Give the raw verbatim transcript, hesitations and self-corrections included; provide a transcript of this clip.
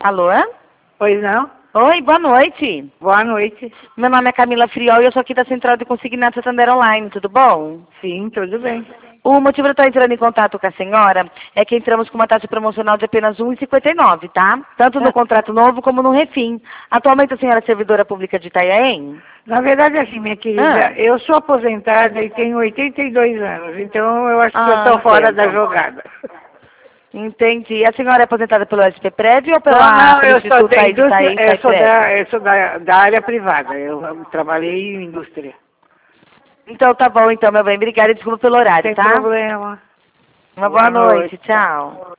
Alô? Pois não? Oi, boa noite. Boa noite. Meu nome é Camila Friol e eu sou aqui da Central de Consignato Santander Online, tudo bom? Sim, tudo bem. O motivo de eu estar entrando em contato com a senhora é que entramos com uma taxa promocional de apenas um real e cinquenta e nove centavos, tá? Tanto no Ah. contrato novo como no refim. Atualmente a senhora é servidora pública de Itanhaém? Na verdade, assim, minha querida, Ah. eu sou aposentada e tenho oitenta e dois anos, então eu acho que eu Ah, estou fora entendo. da jogada. Entendi. A senhora é aposentada pelo S P Prévio ou pela, Não, não, pelo eu sou, Instituto da aí de indústria, Itaí, eu Itaí sou, Prévio? da, eu sou da, da área privada, eu trabalhei em indústria. Então tá bom, então, meu bem. Obrigada e desculpa pelo horário, Sem tá? problema. Uma boa, Boa noite. noite. Tchau.